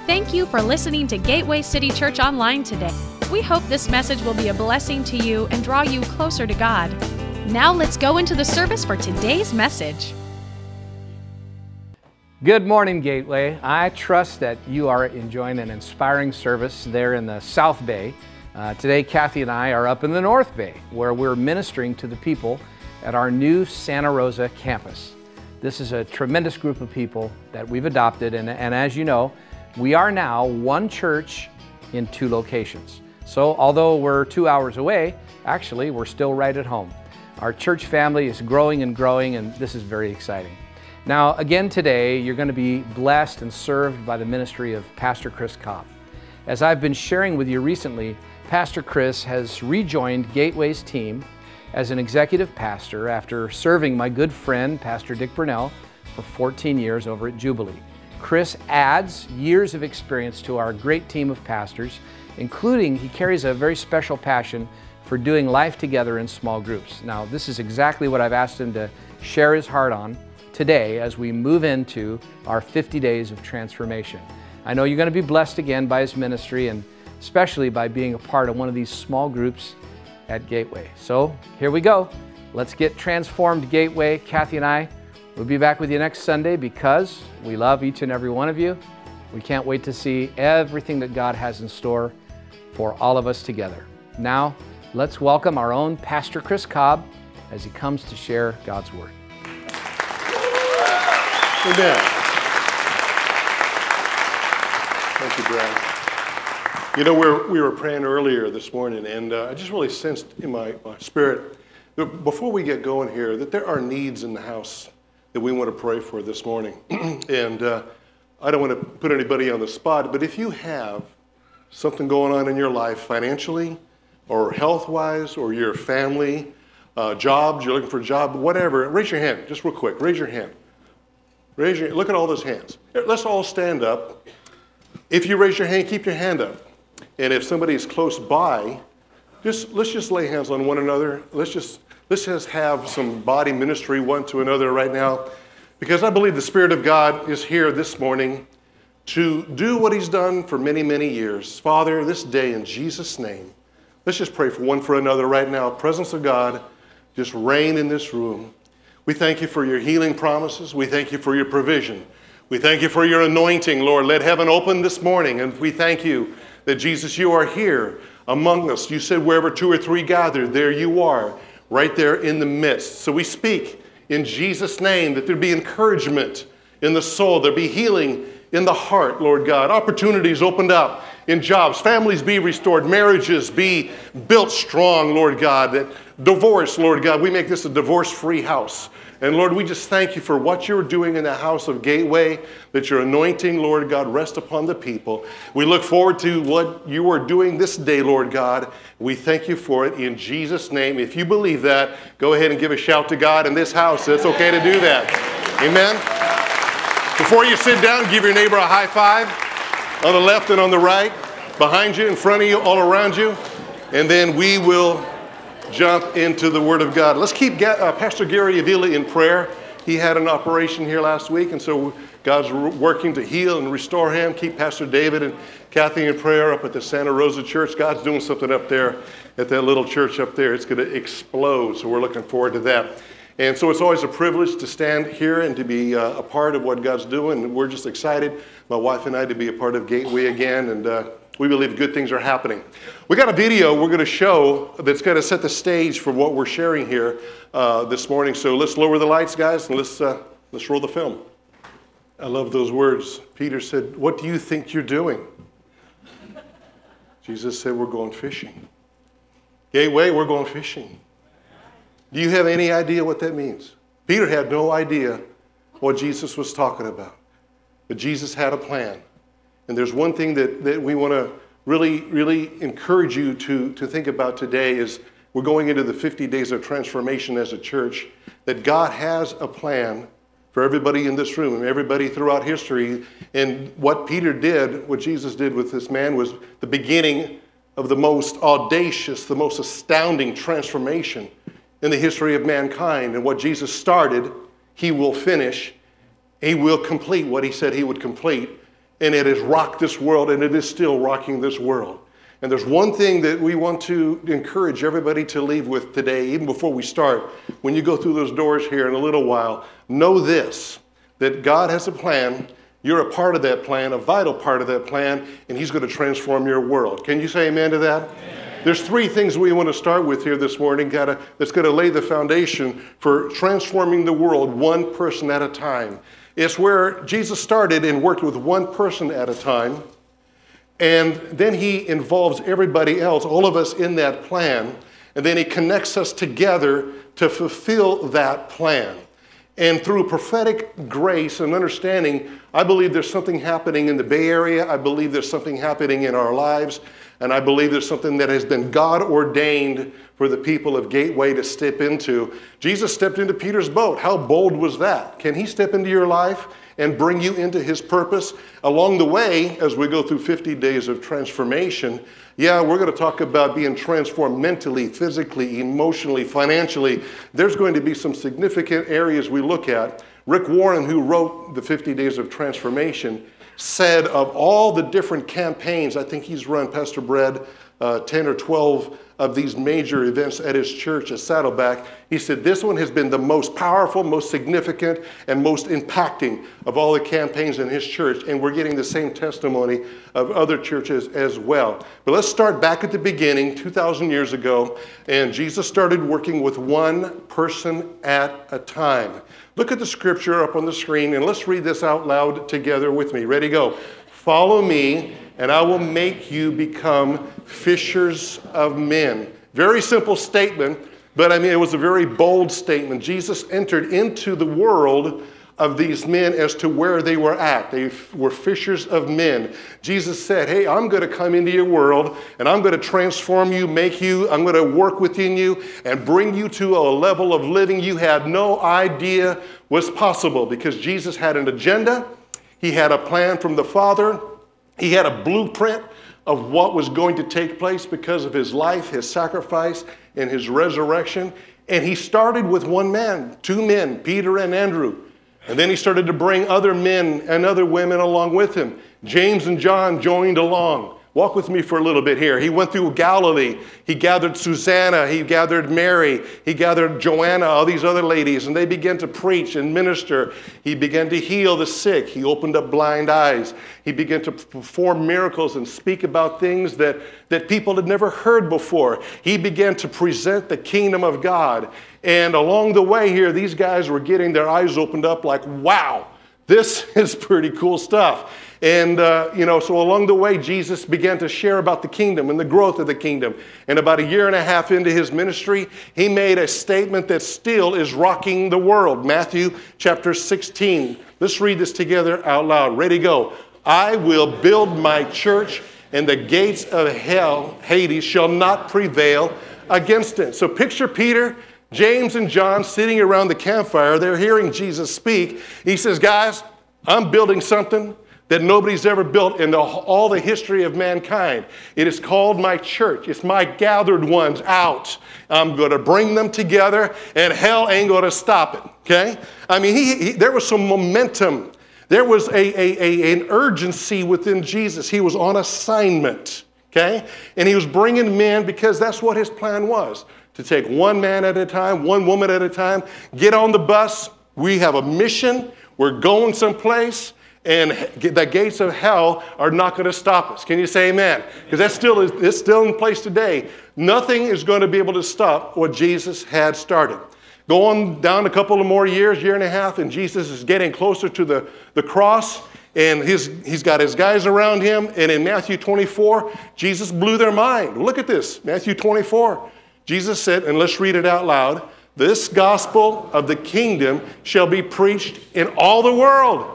Thank you for listening to Gateway City Church Online today. We hope this message will be a blessing to you and draw you closer to God. Now let's go into the service for today's message. Good morning, Gateway. I trust that you are enjoying an inspiring service there in the South Bay. Today, Kathy and I are up in the North Bay, where we're ministering to the people at our new Santa Rosa campus. This is a tremendous group of people that we've adopted, and as you know, we are now one church in two locations. So although we're 2 hours away, actually we're still right at home. Our church family is growing and growing, and this is very exciting. Now again today, you're going to be blessed and served by the ministry of Pastor Chris Cobb. As I've been sharing with you recently, Pastor Chris has rejoined Gateway's team as an executive pastor after serving my good friend, Pastor Dick Burnell, for 14 years over at Jubilee. Chris adds years of experience to our great team of pastors, including he carries a very special passion for doing life together in small groups. Now, this is exactly what I've asked him to share his heart on today as we move into our 50 days of transformation. I know you're going to be blessed again by his ministry and especially by being a part of one of these small groups at Gateway. So here we go. Let's get transformed, Gateway. Kathy and I will be back with you next Sunday because we love each and every one of you. We can't wait to see everything that God has in store for all of us together. Now, let's welcome our own Pastor Chris Cobb as he comes to share God's Word. Amen. Thank you, Brad. You know, we were praying earlier this morning, and I just really sensed in my spirit that before we get going here that there are needs in the house that we want to pray for this morning. And I don't want to put anybody on the spot, but if you have something going on in your life financially or health-wise or your family, jobs, you're looking for a job, whatever, raise your hand, just real quick, raise your hand. Look at all those hands. Let's all stand up. If you raise your hand, keep your hand up. And if somebody is close by, let's just lay hands on one another. Let's just have some body ministry one to another right now, because I believe the Spirit of God is here this morning to do what He's done for many, many years. Father, this day in Jesus' name, let's just pray for one for another right now. Presence of God, just reign in this room. We thank you for your healing promises. We thank you for your provision. We thank you for your anointing, Lord. Let heaven open this morning, and we thank you that, Jesus, you are here among us. You said wherever two or three gather, there you are, right there in the midst. So we speak in Jesus' name that there be encouragement in the soul, there be healing in the heart, Lord God. Opportunities opened up in jobs, families be restored, marriages be built strong, Lord God. That divorce, Lord God, we make this a divorce-free house. And Lord, we just thank you for what you're doing in the house of Gateway, that your anointing, Lord God, rest upon the people. We look forward to what you are doing this day, Lord God. We thank you for it in Jesus' name. If you believe that, go ahead and give a shout to God in this house. It's okay to do that. Amen. Before you sit down, give your neighbor a high five on the left and on the right, behind you, in front of you, all around you. And then we will jump into the Word of God. Let's keep Pastor Gary Avila in prayer. He had an operation here last week, and so God's working to heal and restore him. Keep Pastor David and Kathy in prayer up at the Santa Rosa Church. God's doing something up there at that little church up there. It's going to explode, so we're looking forward to that. And so it's always a privilege to stand here and to be a part of what God's doing. And we're just excited, my wife and I, to be a part of Gateway again, and we believe good things are happening. We got a video we're going to show that's going to set the stage for what we're sharing here this morning. So let's lower the lights, guys, and let's roll the film. I love those words. Peter said, "What do you think you're doing?" Jesus said, "We're going fishing." Gateway, we're going fishing. Do you have any idea what that means? Peter had no idea what Jesus was talking about. But Jesus had a plan. And there's one thing that we want to really encourage you to think about today is we're going into the 50 days of transformation as a church, that God has a plan for everybody in this room and everybody throughout history. And what Peter did, what Jesus did with this man, was the beginning of the most audacious, the most astounding transformation in the history of mankind. And what Jesus started, he will finish. He will complete what he said he would complete. and it has rocked this world, and it is still rocking this world. And there's one thing that we want to encourage everybody to leave with today, even before we start. When you go through those doors here in a little while, know this, that God has a plan. You're a part of that plan, a vital part of that plan, and He's going to transform your world. Can you say amen to that? Amen. There's three things we want to start with here this morning that's going to lay the foundation for transforming the world one person at a time. It's where Jesus started and worked with one person at a time. And then He involves everybody else, all of us in that plan. And then He connects us together to fulfill that plan. And through prophetic grace and understanding, I believe there's something happening in the Bay Area. I believe there's something happening in our lives. And I believe there's something that has been God ordained for the people of Gateway to step into. Jesus stepped into Peter's boat. How bold was that? Can He step into your life and bring you into His purpose? Along the way, as we go through 50 days of transformation, we're going to talk about being transformed mentally, physically, emotionally, financially. There's going to be some significant areas we look at. Rick Warren, who wrote the 50 Days of Transformation, said of all the different campaigns, I think he's run, Pastor Brad, 10 or 12 of these major events at his church at Saddleback. He said this one has been the most powerful, most significant, and most impacting of all the campaigns in his church. And we're getting the same testimony of other churches as well. But let's start back at the beginning, 2,000 years ago. And Jesus started working with one person at a time. Look at the scripture up on the screen, and let's read this out loud together with me. Ready, go. Follow me, and I will make you become fishers of men. Very simple statement, but it was a very bold statement. Jesus entered into the world of these men as to where they were at. They were fishers of men. Jesus said, hey, I'm going to come into your world, and I'm going to transform you, I'm going to work within you, and bring you to a level of living you had no idea was possible, because Jesus had an agenda. He had a plan from the Father. He had a blueprint of what was going to take place because of His life, His sacrifice, and His resurrection. And He started with one man, two men, Peter and Andrew. And then He started to bring other men and other women along with Him. James and John joined along. Walk with me for a little bit here. He went through Galilee. He gathered Susanna. He gathered Mary. He gathered Joanna, all these other ladies, and they began to preach and minister. He began to heal the sick. He opened up blind eyes. He began to perform miracles and speak about things that people had never heard before. He began to present the kingdom of God. And along the way here, these guys were getting their eyes opened up like, wow, this is pretty cool stuff. And, so along the way, Jesus began to share about the kingdom and the growth of the kingdom. And about a year and a half into His ministry, He made a statement that still is rocking the world. Matthew chapter 16. Let's read this together out loud. Ready, go. I will build my church, and the gates of hell, Hades, shall not prevail against it. So picture Peter, James, and John sitting around the campfire. They're hearing Jesus speak. He says, guys, I'm building something that nobody's ever built in all the history of mankind. It is called my church. It's my gathered ones out. I'm going to bring them together, and hell ain't going to stop it, okay? There was some momentum. There was an urgency within Jesus. He was on assignment, okay? And He was bringing men because that's what His plan was, to take one man at a time, one woman at a time, get on the bus. We have a mission. We're going someplace. And the gates of hell are not going to stop us. Can you say amen? Because it's still in place today. Nothing is going to be able to stop what Jesus had started. Go on down a couple of more years, year and a half, and Jesus is getting closer to the cross. And he's got His guys around Him. And in Matthew 24, Jesus blew their mind. Look at this, Matthew 24. Jesus said, and let's read it out loud, this gospel of the kingdom shall be preached in all the world.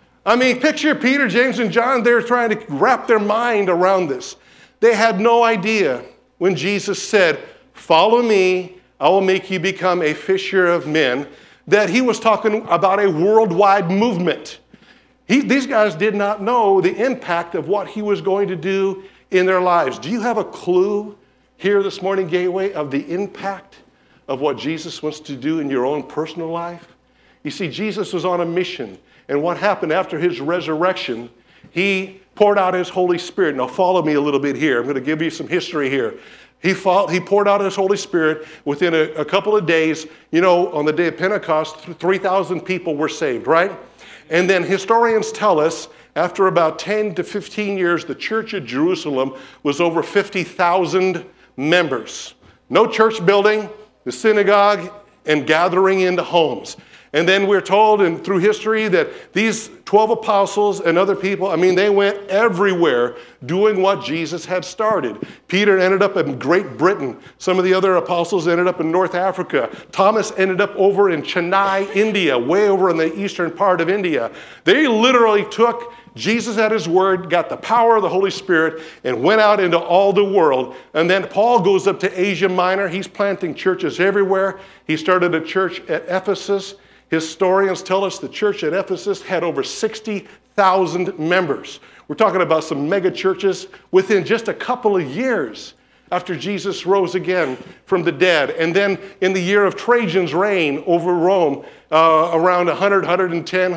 Picture Peter, James, and John. They're trying to wrap their mind around this. They had no idea when Jesus said, follow me, I will make you become a fisher of men, that He was talking about a worldwide movement. These guys did not know the impact of what He was going to do in their lives. Do you have a clue here this morning, Gateway, of the impact of what Jesus wants to do in your own personal life? You see, Jesus was on a mission. And what happened after His resurrection, He poured out his Holy Spirit. Now follow me a little bit here. I'm going to give you some history here. He poured out his Holy Spirit within a couple of days. You know, on the day of Pentecost, 3,000 people were saved, right? And then historians tell us after about 10 to 15 years, the church at Jerusalem was over 50,000 members. No church building, the synagogue, and gathering into homes. And then we're told and through history that these 12 apostles and other people, they went everywhere doing what Jesus had started. Peter ended up in Great Britain. Some of the other apostles ended up in North Africa. Thomas ended up over in Chennai, India, way over in the eastern part of India. They literally took Jesus at his word, got the power of the Holy Spirit, and went out into all the world. And then Paul goes up to Asia Minor. He's planting churches everywhere. He started a church at Ephesus. Historians tell us the church at Ephesus had over 60,000 members. We're talking about some mega churches within just a couple of years after Jesus rose again from the dead. And then in the year of Trajan's reign over Rome, around 100, 110,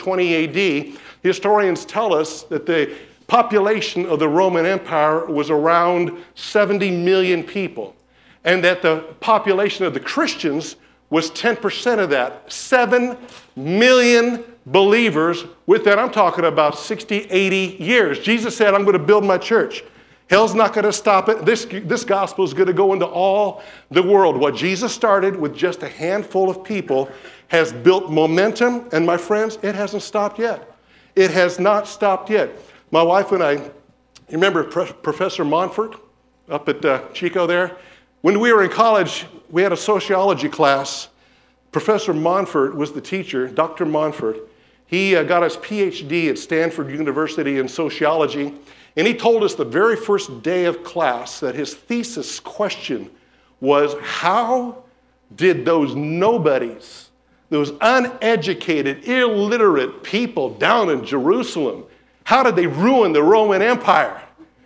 120 AD, historians tell us that the population of the Roman Empire was around 70 million people, and that the population of the Christians was 10% of that. 7 million believers within, I'm talking about 60, 80 years. Jesus said, I'm going to build my church. Hell's not going to stop it. This gospel is going to go into all the world. What Jesus started with just a handful of people has built momentum, and my friends, it hasn't stopped yet. It has not stopped yet. My wife and I, you remember Professor Montfort up at Chico there? When we were in college, we had a sociology class. Professor Montfort was the teacher, Dr. Montfort. He got his PhD at Stanford University in sociology, and he told us the very first day of class that his thesis question was, how did those nobodies, those uneducated, illiterate people down in Jerusalem, how did they ruin the Roman Empire?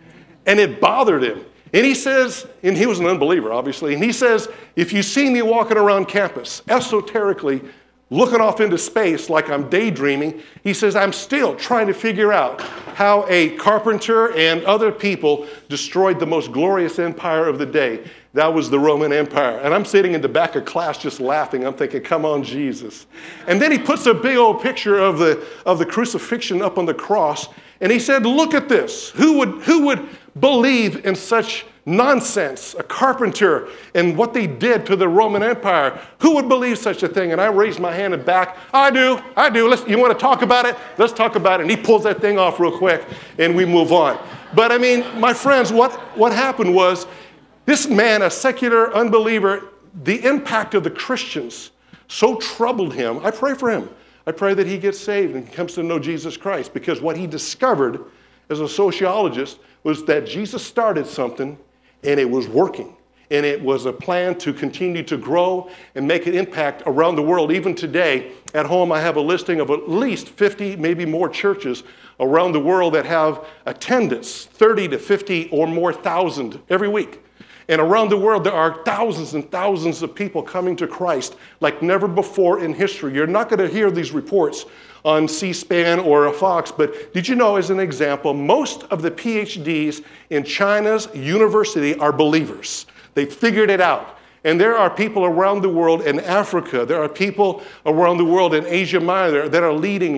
And it bothered him. And he says, and he was an unbeliever, obviously, and he says, if you see me walking around campus, esoterically, looking off into space like I'm daydreaming, he says, I'm still trying to figure out how a carpenter and other people destroyed the most glorious empire of the day. That was the Roman Empire. And I'm sitting in the back of class just laughing. I'm thinking, come on, Jesus. And then he puts a big old picture of the crucifixion up on the cross, and he said, look at this. Who would believe in such nonsense, a carpenter and what they did to the Roman Empire? Who would believe such a thing? And I raised my hand and back. I do. You want to talk about it? Let's talk about it. And he pulls that thing off real quick, and we move on. But my friends, what happened was this man, a secular unbeliever, the impact of the Christians so troubled him. I pray for him. I pray that he gets saved and comes to know Jesus Christ, because what he discovered as a sociologist was that Jesus started something and it was working. And it was a plan to continue to grow and make an impact around the world. Even today, at home, I have a listing of at least 50, maybe more churches around the world that have attendance, 30 to 50 or more thousand every week. And around the world, there are thousands and thousands of people coming to Christ like never before in history. You're not going to hear these reports on C-SPAN or Fox, but did you know, as an example, most of the PhDs in China's university are believers. They figured it out. And there are people around the world in Africa, there are people around the world in Asia Minor that are leading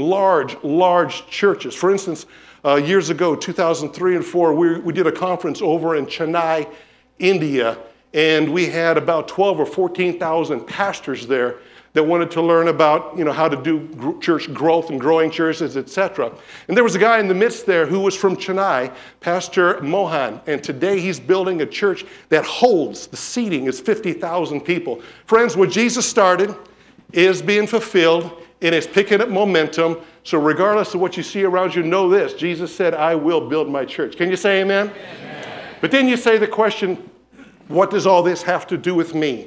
large churches. For instance, years ago, 2003 and 2004, we did a conference over in Chennai, India, and we had about 12 or 14,000 pastors there that wanted to learn about, how to do church growth and growing churches, etc. And there was a guy in the midst there who was from Chennai, Pastor Mohan, and today he's building a church that holds, the seating is 50,000 people. Friends, what Jesus started is being fulfilled, and it's picking up momentum. So regardless of what you see around you, know this: Jesus said, I will build my church. Can you say amen? Amen. But then you say the question, what does all this have to do with me?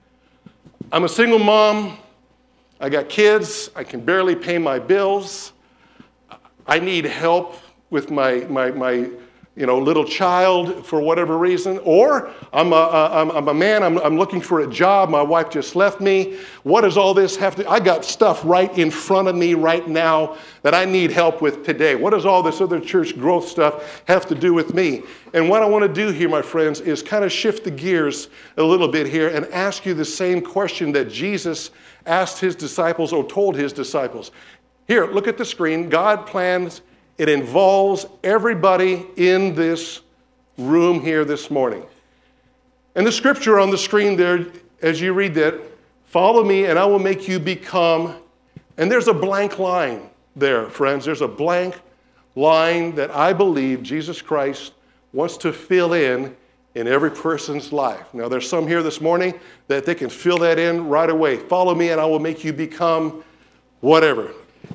I'm a single mom. I got kids. I can barely pay my bills. I need help with my little child for whatever reason, or I'm a man, I'm looking for a job, my wife just left me. What does all this have to, I got stuff right in front of me right now that I need help with today. What does all this other church growth stuff have to do with me? And what I want to do here, my friends, is kind of shift the gears a little bit here and ask you the same question that Jesus asked his disciples or told his disciples. Here, look at the screen. God plans. It involves everybody in this room here this morning. And the scripture on the screen there, as you read that, follow me and I will make you become, and there's a blank line there, friends. There's a blank line that I believe Jesus Christ wants to fill in every person's life. Now, there's some here this morning that they can fill that in right away. Follow me and I will make you become whatever.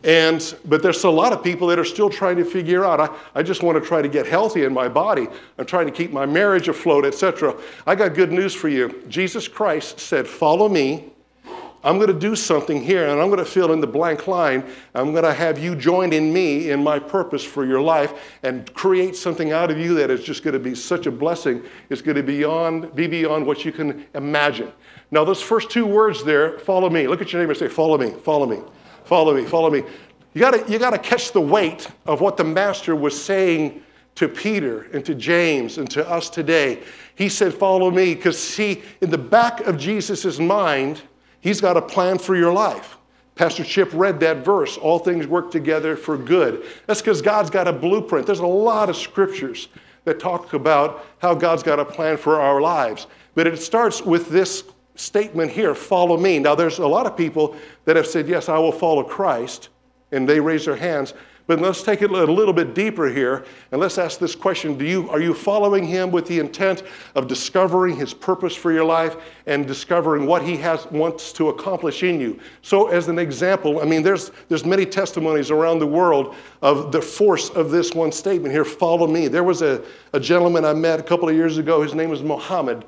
But there's a lot of people that are still trying to figure out, I just want to try to get healthy in my body. I'm trying to keep my marriage afloat, etc. I got good news for you. Jesus Christ said, follow me. I'm going to do something here, and I'm going to fill in the blank line. I'm going to have you join in me in my purpose for your life and create something out of you that is just going to be such a blessing. It's going to be beyond what you can imagine. Now, those first two words there, follow me. Look at your neighbor and say, follow me, follow me. Follow me, follow me. You got to catch the weight of what the Master was saying to Peter and to James and to us today. He said, follow me, because see, in the back of Jesus' mind, he's got a plan for your life. Pastor Chip read that verse, all things work together for good. That's because God's got a blueprint. There's a lot of scriptures that talk about how God's got a plan for our lives. But it starts with this statement here, follow me. Now, there's a lot of people that have said, yes, I will follow Christ, and they raise their hands. But let's take it a little bit deeper here, and let's ask this question. Are you following him with the intent of discovering his purpose for your life and discovering what he wants to accomplish in you? So as an example, I mean, there's many testimonies around the world of the force of this one statement here, follow me. There was a gentleman I met a couple of years ago. His name was Mohammed.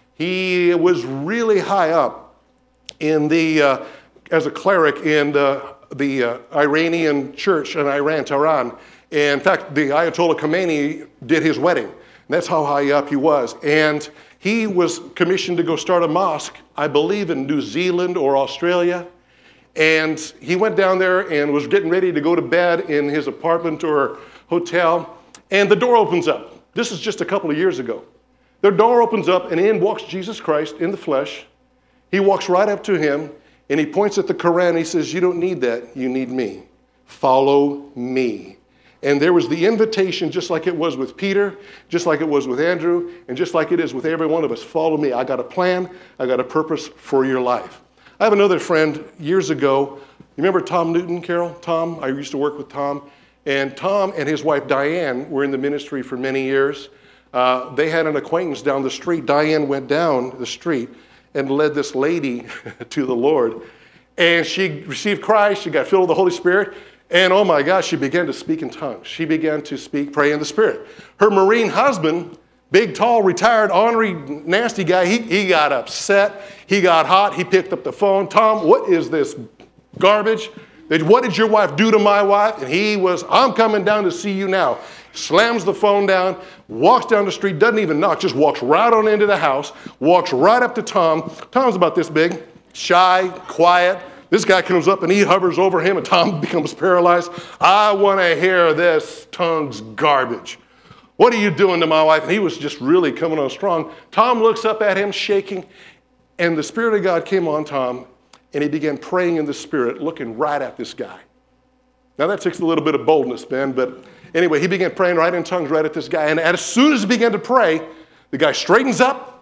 He was really high up in as a cleric in the Iranian church in Iran, Tehran. And in fact, the Ayatollah Khomeini did his wedding. And that's how high up he was. And he was commissioned to go start a mosque, I believe in New Zealand or Australia. And he went down there and was getting ready to go to bed in his apartment or hotel. And the door opens up. This is just a couple of years ago. The door opens up, and in walks Jesus Christ in the flesh. He walks right up to him, and he points at the Quran. He says, you don't need that. You need me. Follow me. And there was the invitation, just like it was with Peter, just like it was with Andrew, and just like it is with every one of us. Follow me. I got a plan. I got a purpose for your life. I have another friend years ago. You remember Tom Newton, Carol? Tom? I used to work with Tom. And Tom and his wife, Diane, were in the ministry for many years. They had an acquaintance down the street. Diane went down the street and led this lady to the Lord. And she received Christ. She got filled with the Holy Spirit. And oh my gosh, she began to speak in tongues. She began to pray in the Spirit. Her Marine husband, big, tall, retired, ornery, nasty guy, he got upset. He got hot. He picked up the phone. Tom, what is this garbage? What did your wife do to my wife? And he was, I'm coming down to see you now. Slams the phone down, walks down the street, doesn't even knock, just walks right on into the house, walks right up to Tom. Tom's about this big, shy, quiet. This guy comes up and he hovers over him and Tom becomes paralyzed. I want to hear this tongues garbage. What are you doing to my wife? And he was just really coming on strong. Tom looks up at him shaking, and the Spirit of God came on Tom, and he began praying in the Spirit, looking right at this guy. Now that takes a little bit of boldness, Ben, but anyway, he began praying right in tongues right at this guy. And as soon as he began to pray, the guy straightens up.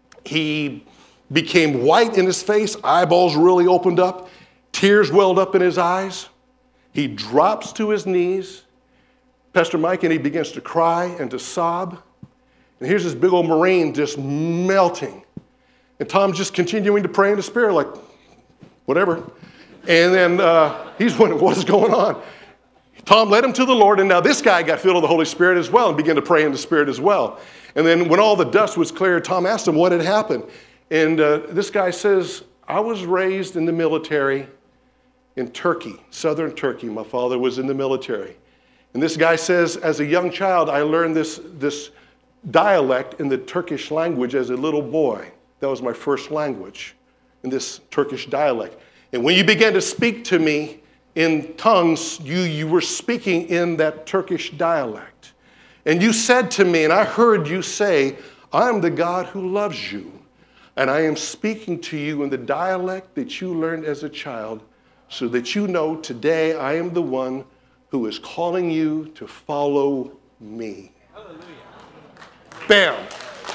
He became white in his face. Eyeballs really opened up. Tears welled up in his eyes. He drops to his knees, Pastor Mike, and he begins to cry and to sob. And here's this big old Marine just melting. And Tom just continuing to pray in the Spirit like, whatever. And then he's wondering, what's going on? Tom led him to the Lord, and now this guy got filled with the Holy Spirit as well and began to pray in the Spirit as well. And then when all the dust was cleared, Tom asked him what had happened. And this guy says, I was raised in the military in Turkey, southern Turkey. My father was in the military. And this guy says, as a young child, I learned this dialect in the Turkish language as a little boy. That was my first language, in this Turkish dialect. And when you began to speak to me in tongues, you were speaking in that Turkish dialect. And you said to me, and I heard you say, I am the God who loves you. And I am speaking to you in the dialect that you learned as a child, so that you know today I am the one who is calling you to follow me. Hallelujah. Bam.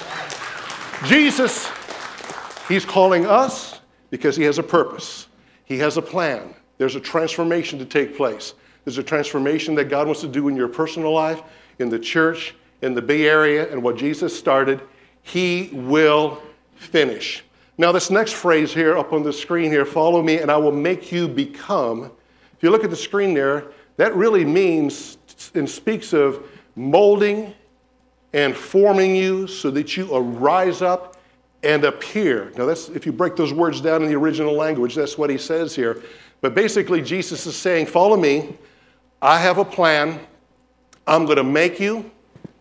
Jesus, he's calling us because he has a purpose. He has a plan. There's a transformation to take place. There's a transformation that God wants to do in your personal life, in the church, in the Bay Area, and what Jesus started, he will finish. Now this next phrase here up on the screen here, follow me and I will make you become. If you look at the screen there, that really means and speaks of molding and forming you so that you arise up and appear. Now that's, if you break those words down in the original language, that's what he says here. But basically Jesus is saying, follow me, I have a plan, I'm going to make you,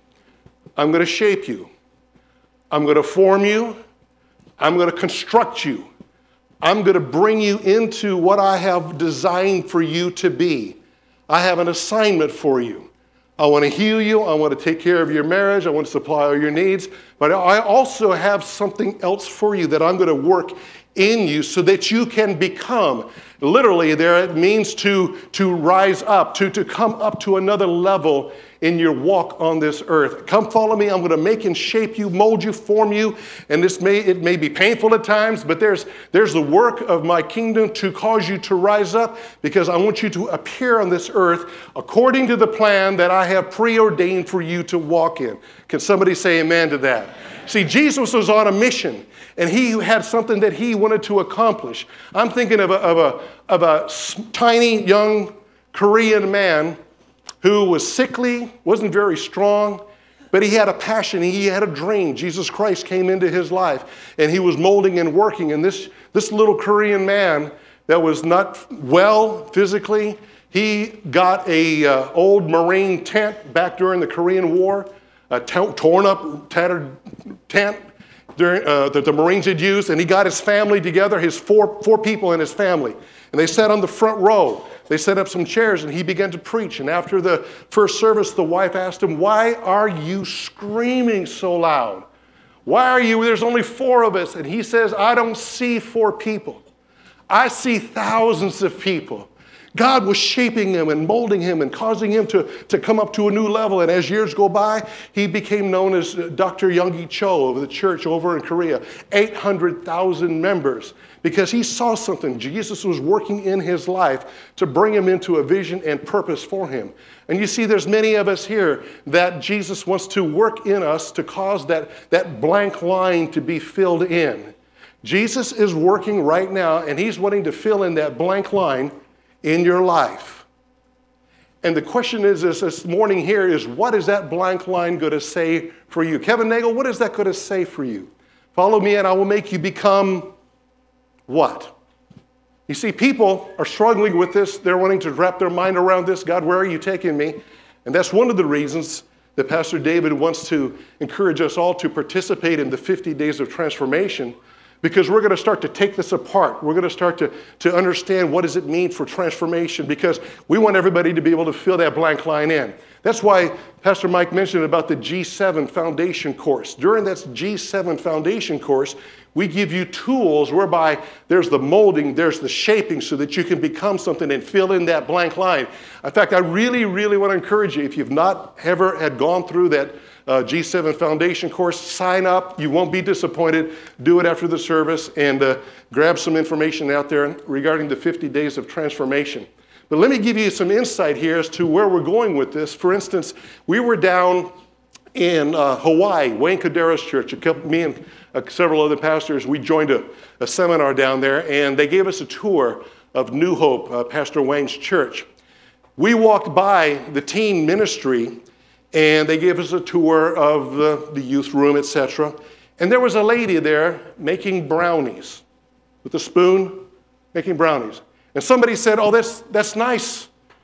I'm going to shape you, I'm going to form you, I'm going to construct you. I'm going to bring you into what I have designed for you to be. I have an assignment for you. I want to heal you. I want to take care of your marriage. I want to supply all your needs. But I also have something else for you that I'm going to work in you so that you can become. Literally, there it means to rise up, to come up to another level in your walk on this earth. Come follow me. I'm going to make and shape you, mold you, form you. And it may be painful at times, but there's the work of my kingdom to cause you to rise up, because I want you to appear on this earth according to the plan that I have preordained for you to walk in. Can somebody say amen to that? See, Jesus was on a mission, and he had something that he wanted to accomplish. I'm thinking of a tiny young Korean man who was sickly, wasn't very strong, but he had a passion, he had a dream. Jesus Christ came into his life, and he was molding and working. And this little Korean man that was not well physically, he got a old Marine tent back during the Korean War, a torn up, tattered tent that the Marines had used, and he got his family together, his four people in his family, and they sat on the front row. They set up some chairs, and he began to preach. And after the first service, the wife asked him, why are you screaming so loud? Why are you, there's only 4 of us. And he says, I don't see 4 people. I see thousands of people. God was shaping him and molding him and causing him to come up to a new level. And as years go by, he became known as Dr. Youngie Cho of the church over in Korea. 800,000 members. Because he saw something. Jesus was working in his life to bring him into a vision and purpose for him. And you see, there's many of us here that Jesus wants to work in us to cause that blank line to be filled in. Jesus is working right now, and he's wanting to fill in that blank line in your life. And the question is this morning here is, what is that blank line going to say for you? Kevin Nagel, what is that going to say for you? Follow me and I will make you become what? You see, people are struggling with this. They're wanting to wrap their mind around this. God, where are you taking me? And that's one of the reasons that Pastor David wants to encourage us all to participate in the 50 days of transformation, because we're going to start to take this apart. We're going to start to understand what does it mean for transformation, because we want everybody to be able to fill that blank line in. That's why Pastor Mike mentioned about the G7 Foundation course. During that G7 Foundation course, we give you tools whereby there's the molding, there's the shaping, so that you can become something and fill in that blank line. In fact, I really, really want to encourage you, if you've not ever had gone through that G7 Foundation course, sign up. You won't be disappointed. Do it after the service and grab some information out there regarding the 50 days of transformation. But let me give you some insight here as to where we're going with this. For instance, we were down in Hawaii, Wayne Cordero's church. Me and several other pastors, we joined a seminar down there, and they gave us a tour of New Hope, Pastor Wayne's church. We walked by the teen ministry, and they gave us a tour of the youth room, etc. And there was a lady there making brownies with a spoon, making brownies. And somebody said, oh, that's nice.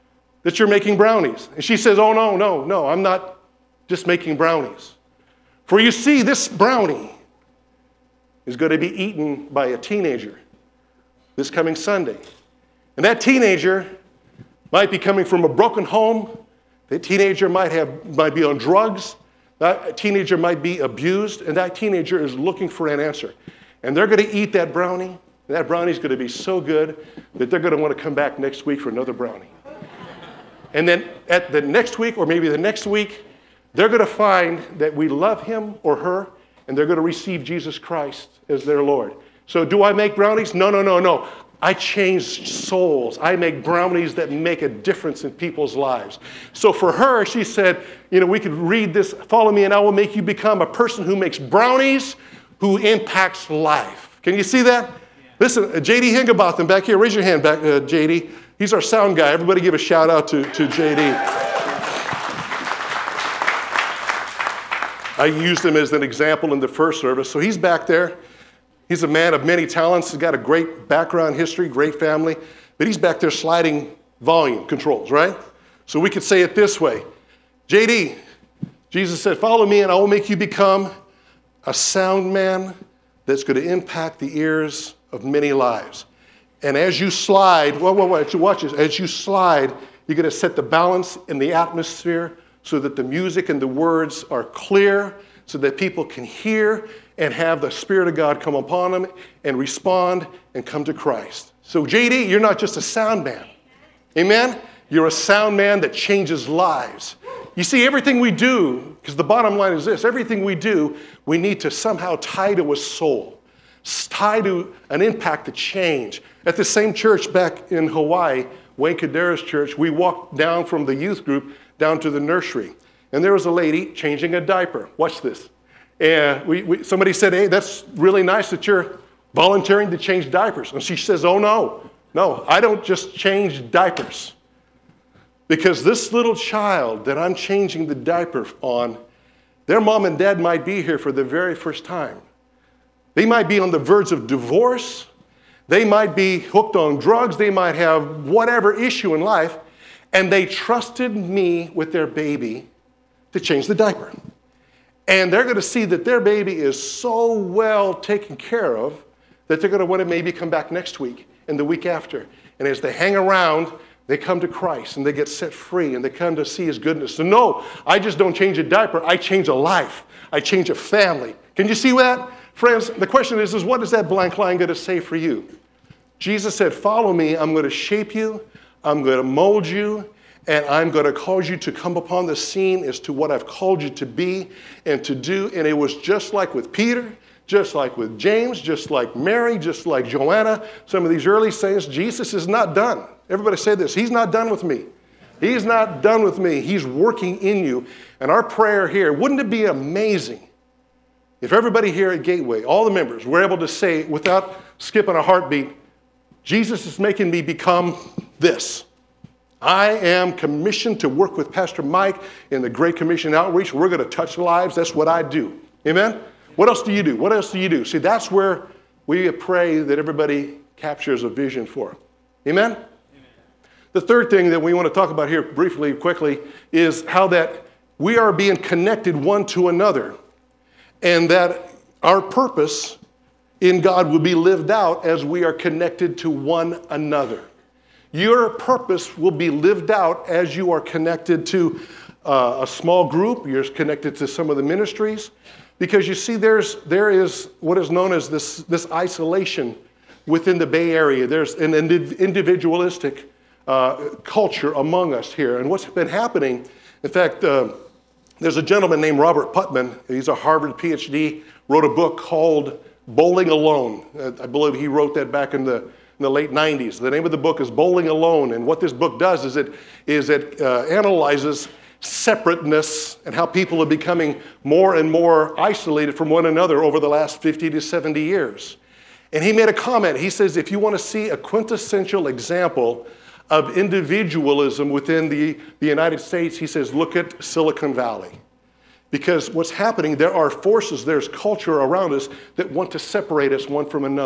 that you're making brownies. And she says, oh, no, I'm not just making brownies. For you see, this brownie is going to be eaten by a teenager this coming Sunday. And that teenager might be coming from a broken home. That teenager might be on drugs. That teenager might be abused. And that teenager is looking for an answer. And they're going to eat that brownie. And that brownie is going to be so good that they're going to want to come back next week for another brownie. And then at the next week, or maybe the next week, they're going to find that we love him or her, and they're going to receive Jesus Christ as their Lord. So do I make brownies? No. I change souls. I make brownies that make a difference in people's lives. So for her, she said, we could read this, follow me and I will make you become a person who makes brownies, who impacts life. Can you see that? Listen, J.D. Higginbotham back here. Raise your hand back, J.D. He's our sound guy. Everybody give a shout out to J.D. I used him as an example in the first service. So he's back there. He's a man of many talents. He's got a great background history, great family. But he's back there sliding volume controls, right? So we could say it this way. J.D., Jesus said, follow me and I will make you become a sound man that's going to impact the ears of many lives. And as you slide, watch this. As you slide, you're going to set the balance in the atmosphere so that the music and the words are clear, so that people can hear and have the Spirit of God come upon them and respond and come to Christ. So JD, you're not just a sound man. Amen? You're a sound man that changes lives. You see, everything we do, because the bottom line is this, everything we do, we need to somehow tie to a soul, tie to an impact, a change. At the same church back in Hawaii, Wayne Kadera's church, we walked down from the youth group down to the nursery. And there was a lady changing a diaper. Watch this. And somebody said, hey, that's really nice that you're volunteering to change diapers. And she says, oh, no, I don't just change diapers. Because this little child that I'm changing the diaper on, their mom and dad might be here for the very first time. They might be on the verge of divorce. They might be hooked on drugs. They might have whatever issue in life. And they trusted me with their baby to change the diaper. And they're going to see that their baby is so well taken care of that they're going to want to maybe come back next week and the week after. And as they hang around, they come to Christ and they get set free and they come to see his goodness. So no, I just don't change a diaper. I change a life. I change a family. Can you see that? Friends, the question is what is that blank line going to say for you? Jesus said, follow me. I'm going to shape you. I'm going to mold you. And I'm going to cause you to come upon the scene as to what I've called you to be and to do. And it was just like with Peter, just like with James, just like Mary, just like Joanna, some of these early saints. Jesus is not done. Everybody say this. He's not done with me. He's not done with me. He's working in you. And our prayer here, wouldn't it be amazing if everybody here at Gateway, all the members, were able to say without skipping a heartbeat, Jesus is making me become this. I am commissioned to work with Pastor Mike in the Great Commission Outreach. We're going to touch lives. That's what I do. Amen? What else do you do? What else do you do? See, that's where we pray that everybody captures a vision for. Amen? Amen? The third thing that we want to talk about here briefly, quickly, is how that we are being connected one to another and that our purpose in God will be lived out as we are connected to one another. Your purpose will be lived out as you are connected to a small group. You're connected to some of the ministries. Because you see, there is what is known as this isolation within the Bay Area. There's an individualistic culture among us here. And what's been happening, in fact, there's a gentleman named Robert Putnam. He's a Harvard PhD, wrote a book called Bowling Alone. I believe he wrote that back in the late 90s. The name of the book is Bowling Alone, and what this book does is it analyzes separateness and how people are becoming more and more isolated from one another over the last 50 to 70 years. And he made a comment. He says, if you want to see a quintessential example of individualism within the United States, he says, look at Silicon Valley. Because what's happening, there are forces, there's culture around us that want to separate us one from another.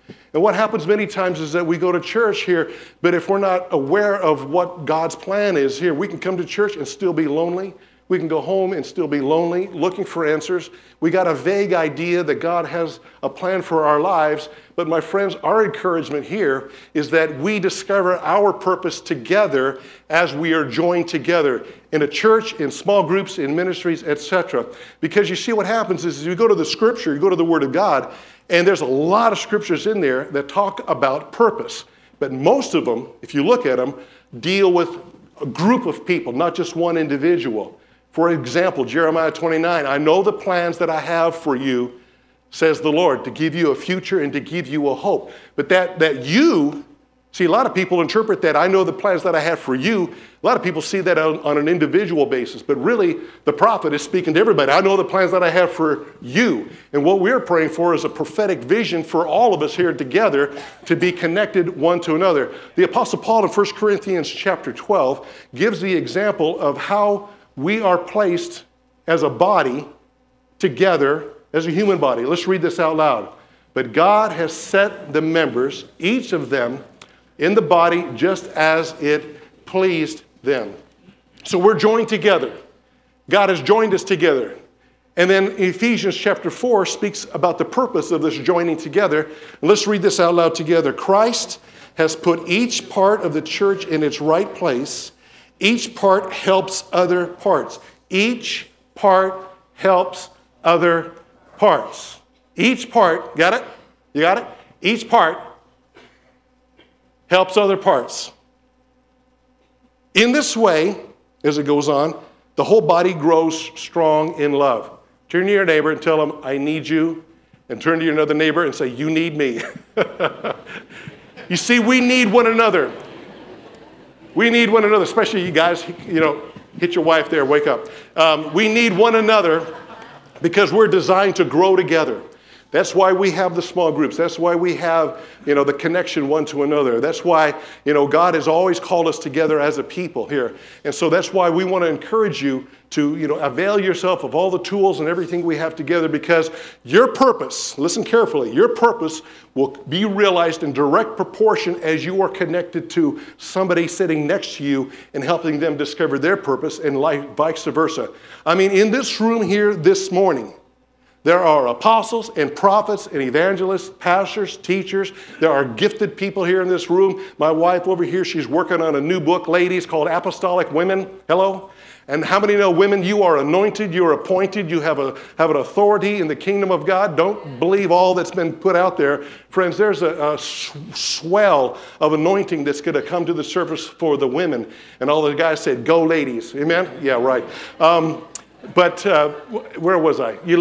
And what happens many times is that we go to church here, but if we're not aware of what God's plan is here, we can come to church and still be lonely. We can go home and still be lonely, looking for answers. We got a vague idea that God has a plan for our lives. But my friends, our encouragement here is that we discover our purpose together as we are joined together in a church, in small groups, in ministries, etc. Because you see what happens is you go to the scripture, you go to the Word of God, and there's a lot of scriptures in there that talk about purpose. But most of them, if you look at them, deal with a group of people, not just one individual. For example, Jeremiah 29, I know the plans that I have for you, says the Lord, to give you a future and to give you a hope. But that you, see, a lot of people interpret that, I know the plans that I have for you. A lot of people see that on an individual basis. But really, the prophet is speaking to everybody. I know the plans that I have for you. And what we're praying for is a prophetic vision for all of us here together to be connected one to another. The Apostle Paul in 1 Corinthians chapter 12 gives the example of how we are placed as a body together as a human body. Let's read this out loud. But God has set the members, each of them, in the body just as it pleased them. So we're joined together. God has joined us together. And then Ephesians chapter 4 speaks about the purpose of this joining together. And let's read this out loud together. Christ has put each part of the church in its right place. Each part helps other parts. Each part helps other parts. Each part, got it? You got it? Each part helps other parts. In this way, as it goes on, the whole body grows strong in love. Turn to your neighbor and tell them, I need you. And turn to your other neighbor and say, you need me. You see, we need one another. We need one another, especially you guys, hit your wife there, wake up. We need one another because we're designed to grow together. That's why we have the small groups. That's why we have, the connection one to another. That's why, God has always called us together as a people here. And so that's why we want to encourage you to, avail yourself of all the tools and everything we have together, because your purpose, listen carefully, your purpose will be realized in direct proportion as you are connected to somebody sitting next to you and helping them discover their purpose, and vice versa. I mean, in this room here this morning, there are apostles and prophets and evangelists, pastors, teachers. There are gifted people here in this room. My wife over here, she's working on a new book, ladies, called Apostolic Women. Hello? And how many know, women, you are anointed, you are appointed, you have an authority in the kingdom of God. Don't believe all that's been put out there. Friends, there's a swell of anointing that's going to come to the surface for the women. And all the guys said, go ladies. Amen? Yeah, right. But where was I? You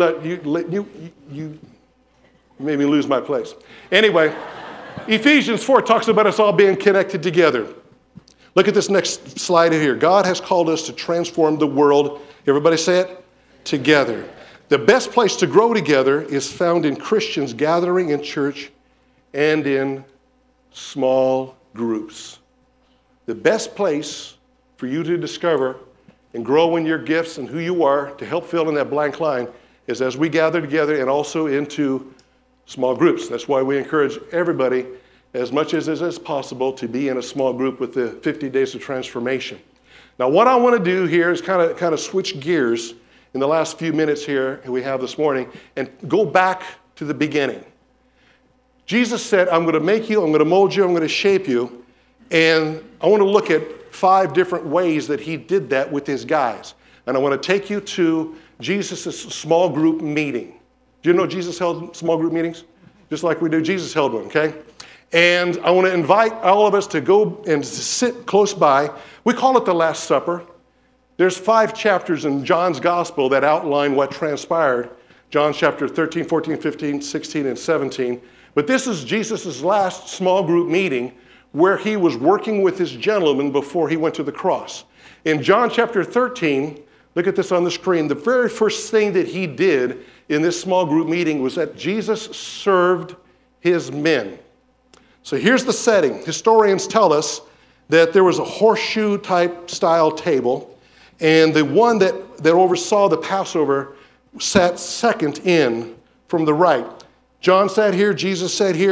made me lose my place. Anyway, Ephesians 4 talks about us all being connected together. Look at this next slide here. God has called us to transform the world. Everybody say it? Together. The best place to grow together is found in Christians gathering in church and in small groups. The best place for you to discover and grow in your gifts and who you are to help fill in that blank line is as we gather together and also into small groups. That's why we encourage everybody, as much as it is possible, to be in a small group with the 50 Days of Transformation. Now, what I want to do here is kind of switch gears in the last few minutes here we have this morning and go back to the beginning. Jesus said, I'm going to make you, I'm going to mold you, I'm going to shape you, and I want to look at 5 different ways that he did that with his guys. And I want to take you to Jesus' small group meeting. Do you know Jesus held small group meetings? Just like we do, Jesus held one, okay? And I want to invite all of us to go and sit close by. We call it the Last Supper. There's 5 chapters in John's Gospel that outline what transpired. John chapter 13, 14, 15, 16, and 17. But this is Jesus' last small group meeting where he was working with his gentlemen before he went to the cross. In John chapter 13, look at this on the screen, the very first thing that he did in this small group meeting was that Jesus served his men. So here's the setting. Historians tell us that there was a horseshoe type style table, and the one that oversaw the Passover sat second in from the right. John sat here, Jesus sat here,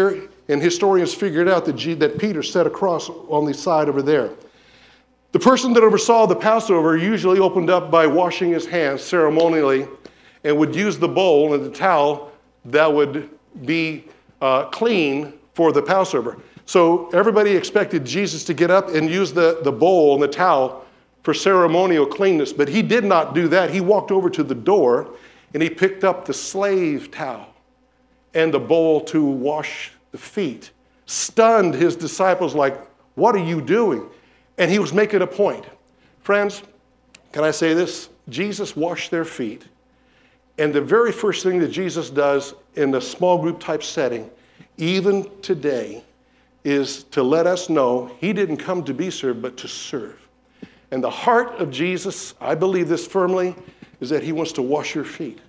And historians figured out that Peter sat across on the side over there. The person that oversaw the Passover usually opened up by washing his hands ceremonially and would use the bowl and the towel that would be clean for the Passover. So everybody expected Jesus to get up and use the bowl and the towel for ceremonial cleanness, but he did not do that. He walked over to the door and he picked up the slave towel and the bowl to wash the feet. Stunned his disciples like, what are you doing? And he was making a point. Friends, can I say this? Jesus washed their feet. And the very first thing that Jesus does in a small group type setting, even today, is to let us know he didn't come to be served, but to serve. And the heart of Jesus, I believe this firmly, is that he wants to wash your feet.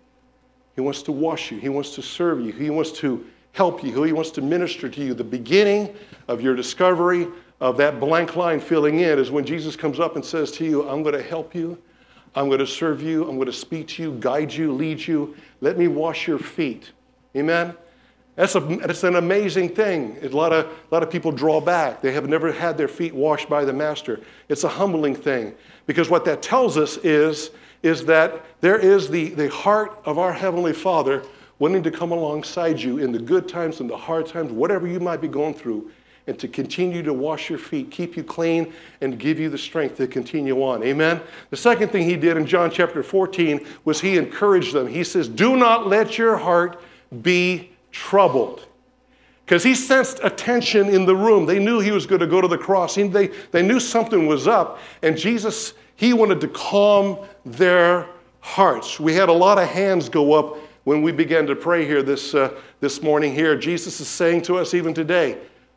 He wants to wash you. He wants to serve you. He wants to help you. He wants to minister to you. The beginning of your discovery of that blank line filling in is when Jesus comes up and says to you, I'm going to help you. I'm going to serve you. I'm going to speak to you, guide you, lead you. Let me wash your feet. Amen? That's an amazing thing. A lot of people draw back. They have never had their feet washed by the Master. It's a humbling thing, because what that tells us is that there is the heart of our Heavenly Father wanting to come alongside you in the good times and the hard times, whatever you might be going through, and to continue to wash your feet, keep you clean, and give you the strength to continue on. Amen? The second thing he did in John chapter 14 was he encouraged them. He says, do not let your heart be troubled. Because he sensed a tension in the room. They knew he was going to go to the cross. They knew something was up. And Jesus, he wanted to calm their hearts. We had a lot of hands go up when we began to pray here this morning here. Jesus is saying to us even today,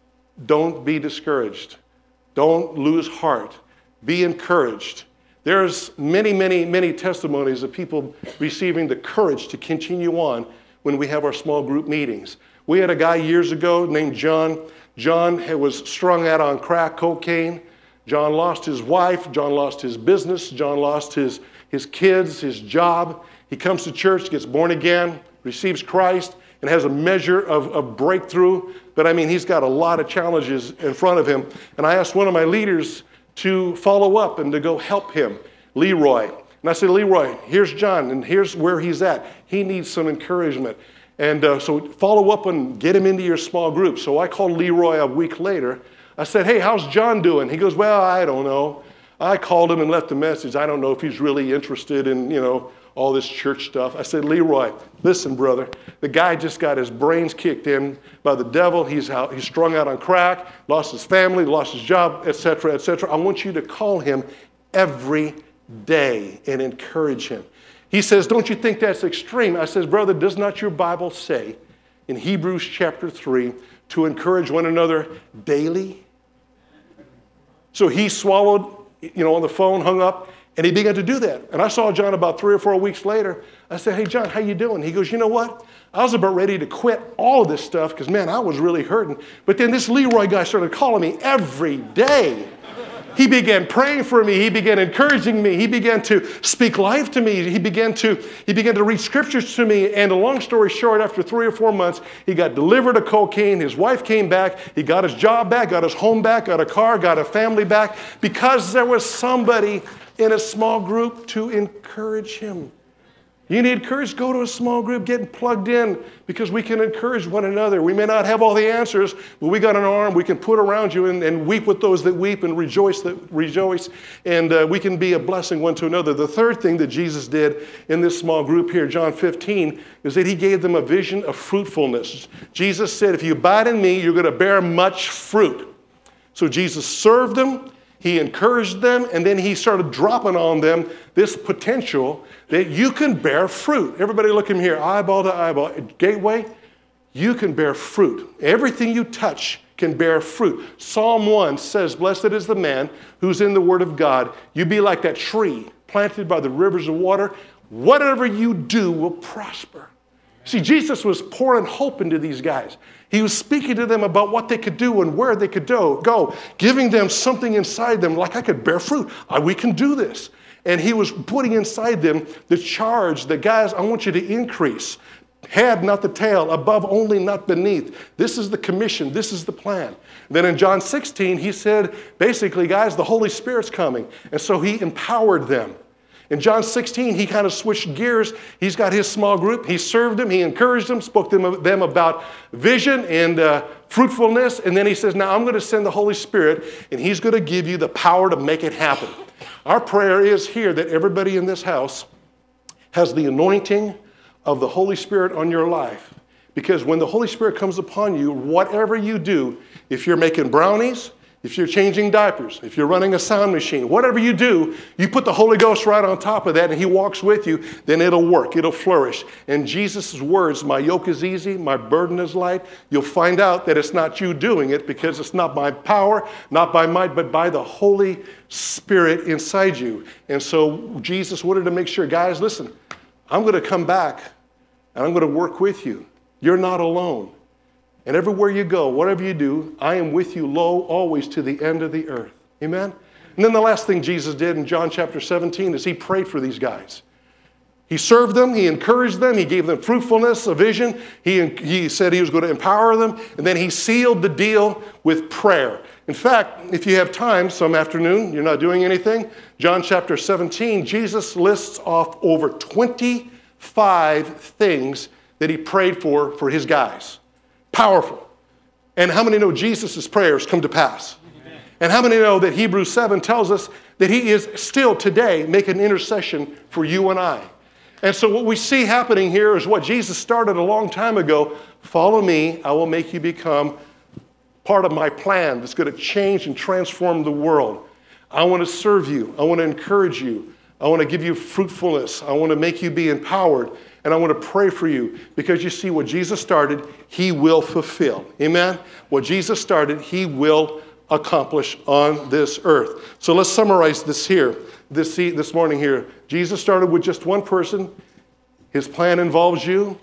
don't be discouraged. Don't lose heart. Be encouraged. There's many testimonies of people receiving the courage to continue on when we have our small group meetings. We had a guy years ago named John. John was strung out on crack cocaine. John lost his wife. John lost his business. John lost his kids, his job. He comes to church, gets born again, receives Christ, and has a measure of breakthrough. But I mean, he's got a lot of challenges in front of him. And I asked one of my leaders to follow up and to go help him, Leroy. And I said, Leroy, here's John, and here's where he's at. He needs some encouragement. And so follow up and get him into your small group. So I called Leroy a week later. I said, hey, how's John doing? He goes, well, I don't know. I called him and left a message. I don't know if he's really interested in, all this church stuff. I said, Leroy, listen, brother, the guy just got his brains kicked in by the devil. He's strung out on crack, lost his family, lost his job, et cetera, et cetera. I want you to call him every day and encourage him. He says, don't you think that's extreme? I says, brother, does not your Bible say in Hebrews chapter 3 to encourage one another daily? So he swallowed, on the phone, hung up, and he began to do that. And I saw John about 3 or 4 weeks later. I said, hey, John, how you doing? He goes, you know what? I was about ready to quit all of this stuff because, man, I was really hurting. But then this Leroy guy started calling me every day. He began praying for me. He began encouraging me. He began to speak life to me. He began to read scriptures to me. And a long story short, after 3 or 4 months, he got delivered of cocaine. His wife came back. He got his job back, got his home back, got a car, got a family back, because there was somebody in a small group to encourage him. You need courage, go to a small group, get plugged in, because we can encourage one another. We may not have all the answers, but we got an arm we can put around you and weep with those that weep and rejoice, and we can be a blessing one to another. The third thing that Jesus did in this small group here, John 15, is that he gave them a vision of fruitfulness. Jesus said, if you abide in me, you're going to bear much fruit. So Jesus served them. He encouraged them, and then he started dropping on them this potential that you can bear fruit. Everybody look at me here, eyeball to eyeball. At Gateway, you can bear fruit. Everything you touch can bear fruit. Psalm 1 says, blessed is the man who's in the word of God. You be like that tree planted by the rivers of water. Whatever you do will prosper. See, Jesus was pouring hope into these guys. He was speaking to them about what they could do and where they could go, giving them something inside them, like I could bear fruit. We can do this. And he was putting inside them the charge that, guys, I want you to increase. head, not the tail, above only, not beneath. This is the commission. This is the plan. Then in John 16, he said, basically, guys, the Holy Spirit's coming. And so he empowered them. In John 16, he kind of switched gears. He's got his small group. He served them. He encouraged them, spoke to them about vision and fruitfulness. And then he says, now I'm going to send the Holy Spirit, and he's going to give you the power to make it happen. Our prayer is here that everybody in this house has the anointing of the Holy Spirit on your life. Because when the Holy Spirit comes upon you, whatever you do, if you're making brownies, if you're changing diapers, if you're running a sound machine, whatever you do, you put the Holy Ghost right on top of that and he walks with you, then it'll work, it'll flourish. And Jesus' words, my yoke is easy, my burden is light, you'll find out that it's not you doing it because it's not by power, not by might, but by the Holy Spirit inside you. And so Jesus wanted to make sure, guys, listen, I'm going to come back and I'm going to work with you. You're not alone. And everywhere you go, whatever you do, I am with you, lo, always to the end of the earth. Amen? And then the last thing Jesus did in John chapter 17 is he prayed for these guys. He served them, he encouraged them, he gave them fruitfulness, a vision. He said he was going to empower them, and then he sealed the deal with prayer. In fact, if you have time some afternoon, you're not doing anything, John chapter 17, Jesus lists off over 25 things that he prayed for his guys. Powerful. And how many know Jesus' prayers come to pass? Amen. And how many know that Hebrews 7 tells us that he is still today making intercession for you and I? And so what we see happening here is what Jesus started a long time ago. Follow me, I will make you become part of my plan that's going to change and transform the world. I want to serve you. I want to encourage you. I want to give you fruitfulness. I want to make you be empowered. And I want to pray for you because you see what Jesus started, he will fulfill. Amen? What Jesus started, he will accomplish on this earth. So let's summarize this here, this morning here. Jesus started with just one person. His plan involves you,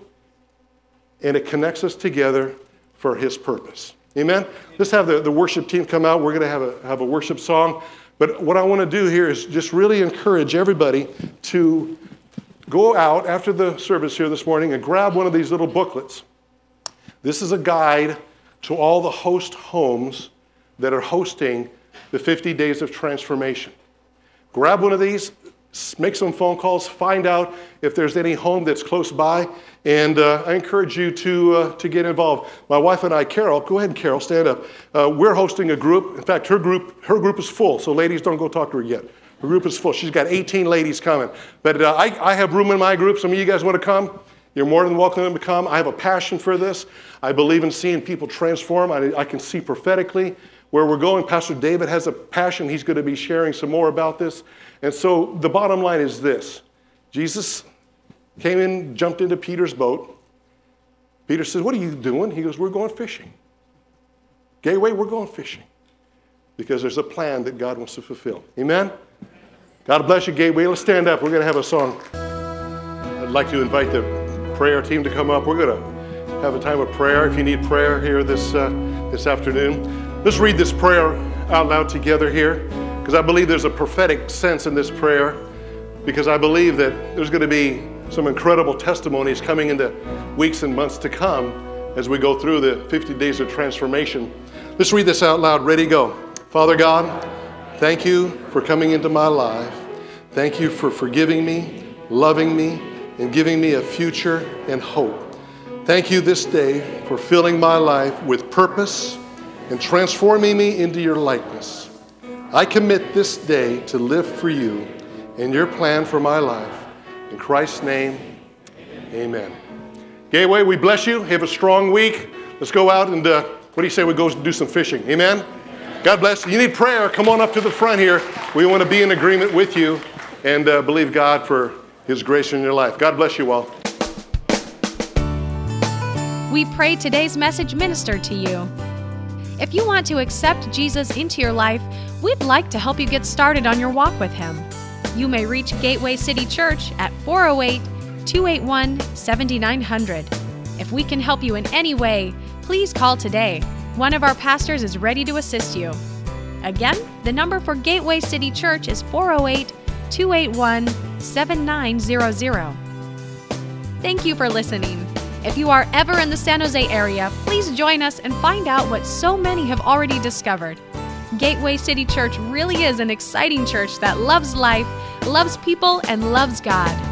and it connects us together for his purpose. Amen? Let's have the worship team come out. We're going to have a worship song. But what I want to do here is just really encourage everybody to go out after the service here this morning and grab one of these little booklets. This is a guide to all the host homes that are hosting the 50 Days of Transformation. Grab one of these, make some phone calls, find out if there's any home that's close by, and I encourage you to get involved. My wife and I, Carol, go ahead, Carol, stand up. We're hosting a group. In fact, her group is full, so ladies, don't go talk to her yet. Her group is full. She's got 18 ladies coming. But I have room in my group. Some of you guys want to come? You're more than welcome to come. I have a passion for this. I believe in seeing people transform. I can see prophetically where we're going. Pastor David has a passion. He's going to be sharing some more about this. And so the bottom line is this. Jesus came in, jumped into Peter's boat. Peter says, what are you doing? He goes, we're going fishing. Gateway, we're going fishing. Because there's a plan that God wants to fulfill. Amen? God bless you, Gateway. Let's stand up. We're going to have a song. I'd like to invite the prayer team to come up. We're going to have a time of prayer. If you need prayer here this afternoon, let's read this prayer out loud together here, because I believe there's a prophetic sense in this prayer, because I believe that there's going to be some incredible testimonies coming in the weeks and months to come as we go through the 50 Days of Transformation. Let's read this out loud. Ready, go. Father God, thank you for coming into my life. Thank you for forgiving me, loving me, and giving me a future and hope. Thank you this day for filling my life with purpose and transforming me into your likeness. I commit this day to live for you and your plan for my life. In Christ's name, amen. Gateway, we bless you. Have a strong week. Let's go out and, what do you say we go do some fishing? Amen? God bless you. You need prayer, come on up to the front here. We want to be in agreement with you and believe God for his grace in your life. God bless you all. We pray today's message ministered to you. If you want to accept Jesus into your life, we'd like to help you get started on your walk with him. You may reach Gateway City Church at 408-281-7900. If we can help you in any way, please call today. One of our pastors is ready to assist you. Again, the number for Gateway City Church is 408-281-7900. Thank you for listening. If you are ever in the San Jose area, please join us and find out what so many have already discovered. Gateway City Church really is an exciting church that loves life, loves people, and loves God.